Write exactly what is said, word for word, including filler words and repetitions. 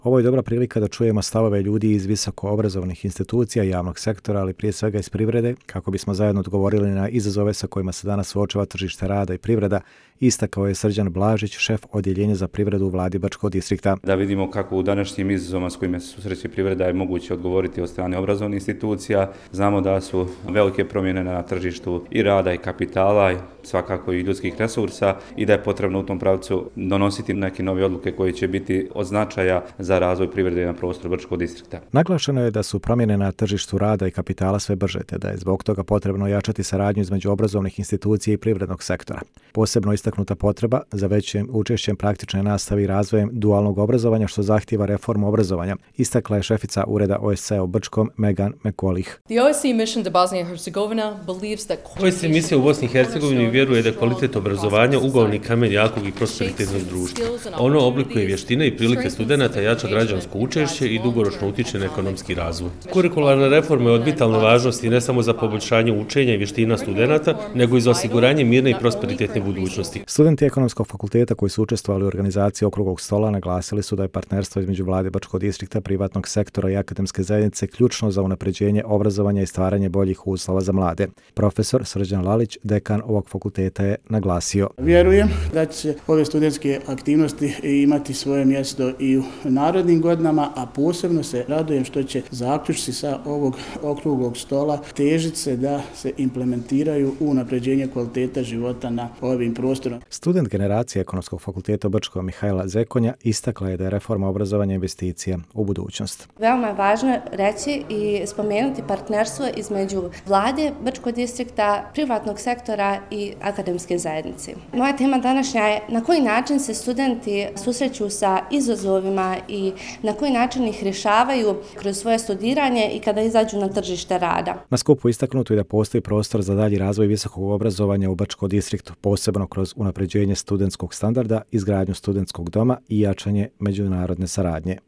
Ovo je dobra prilika da čujemo stavove ljudi iz visoko obrazovnih institucija, javnog sektora, ali prije svega iz privrede, kako bismo zajedno odgovorili na izazove sa kojima se danas suočava tržište rada i privreda, istakao je Srđan Blažić, šef odjeljenja za privredu u vladi Bačkog distrikta. Da vidimo kako u današnjim izazovima s kojima se susreće privreda je moguće odgovoriti od strane obrazovnih institucija. Znamo da su velike promjene na tržištu i rada i kapitala, svakako i ljudskih resursa i da je potrebno u tom pravcu donositi neke nove odluke koje će biti od značaja za razvoj privrede na prostoru Bačkog distrikta. Naglašeno je da su promjene na tržištu rada i kapitala sve brže, te da je zbog toga potrebno jačati saradnju između obrazovnih institucija i privrednog sektora. Posebno istaknuta potreba za većim učešćem praktične nastave i razvojem dualnog obrazovanja što zahtijeva reformu obrazovanja, istakla je šefica ureda O S C E u Brčkom Megan McCauley. The O S C E mission to Bosnia and Herzegovina believes that O S C E misija u Bosni i Hercegovini vjeruje da je kvalitet obrazovanja ugovorni kamen jakog i prosperitetnog društva. Ono oblikuje vještine i prilike studenata, jača građansko učešće i dugoročno utiče na ekonomski razvoj. Kurikularna reforma je od vitalne važnosti ne samo za poboljšanje učenja i vještina studenata, nego i za osiguranje mirne i prosperitetne budućnosti. Studenti Ekonomskog fakulteta koji su učestvovali u organizaciji okruglog stola naglasili su da je partnerstvo između vlade Bačkog distrikta, privatnog sektora i akademske zajednice ključno za unapređenje obrazovanja i stvaranje boljih uslova za mlade. Profesor Srđan Lalić, dekan ovog fakulteta, je naglasio: Vjerujem da će ove studentske aktivnosti imati svoje mjesto i u narodnim godinama, a posebno se radujem što će zaključci sa ovog okruglog stola težiti se da se implementiraju u unapređenje kvaliteta života na ovim prostorima. Student generacije Ekonomskog fakulteta u Brčkom Mihajla Zekonja istakla je da je reforma obrazovanja investicija u budućnost. Veoma je važno reći i spomenuti partnerstvo između vlade Bačkog distrikta, privatnog sektora i akademske zajednice. Moja tema današnja je na koji način se studenti susreću sa izazovima i na koji način ih rješavaju kroz svoje studiranje i kada izađu na tržište rada. Na skupu istaknuto je da postoji prostor za dalji razvoj visokog obrazovanja u Bačkom distriktu, posebno kroz unapređenje studentskog standarda, izgradnju studentskog doma i jačanje međunarodne saradnje.